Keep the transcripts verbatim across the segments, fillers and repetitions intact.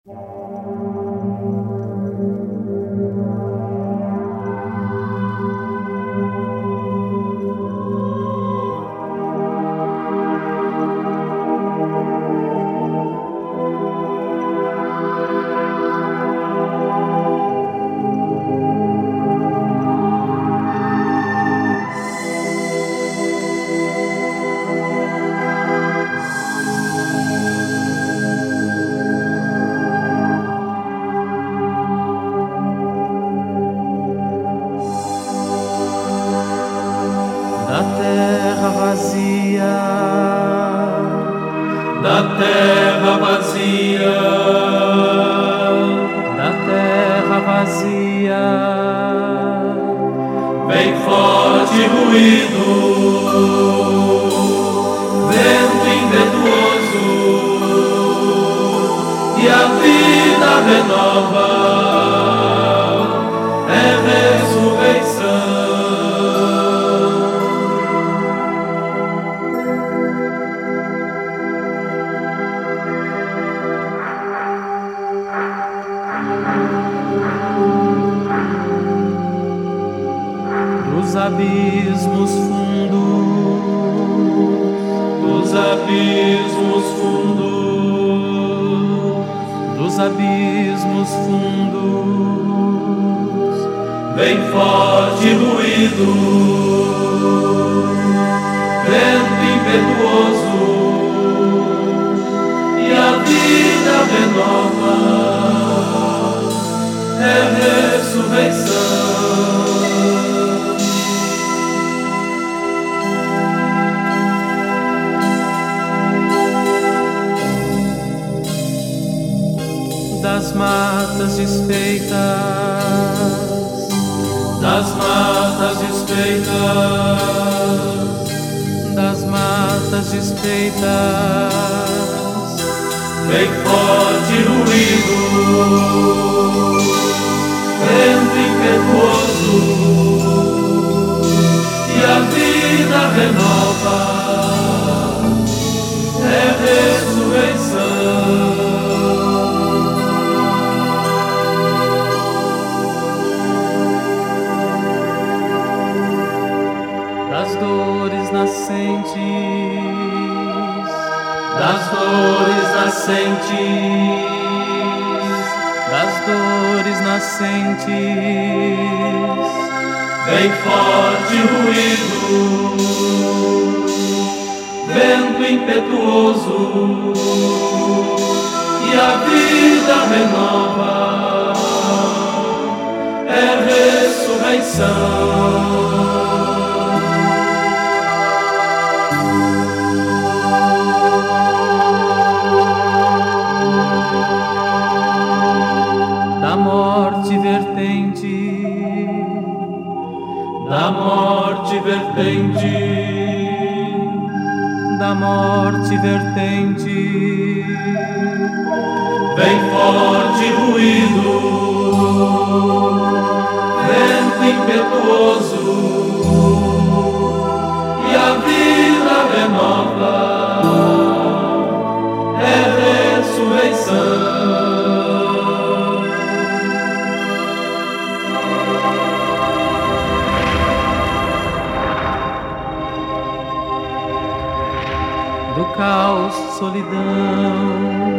Da terra vazia, da terra vazia, da terra vazia, vem forte ruído, vento impetuoso, e a vida renova, é ressurreição. Dos abismos fundos, Dos abismos fundos, dos abismos fundos, vem forte ruído, vento impetuoso, e a vida renova, é ressurreição. das matas desfeitas, Das matas desfeitas, das matas desfeitas, vem forte ruído, vento impetuoso, e a vida renova, é ressurreição. das dores nascentes, Das dores nascentes, das dores nascentes, vem forte ruído, vento impetuoso, e a vida renova, é ressurreição. da morte vertente, Da morte vertente, da morte vertente, vem forte ruído, vento impetuoso, e a vida renova, é ressurreição. do caos solidão,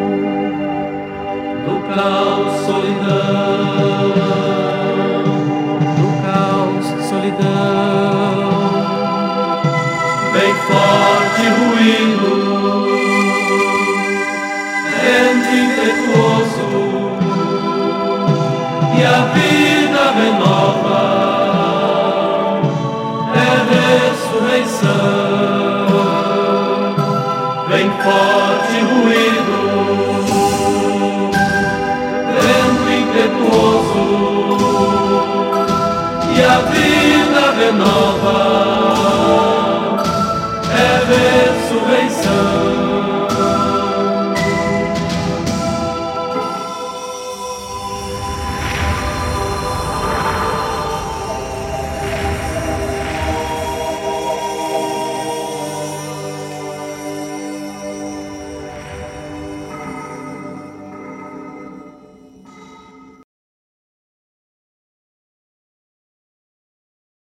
Do caos solidão, do caos solidão, vem forte ruído, vento impetuoso, e a vida renova, é ressurreição. Vem forte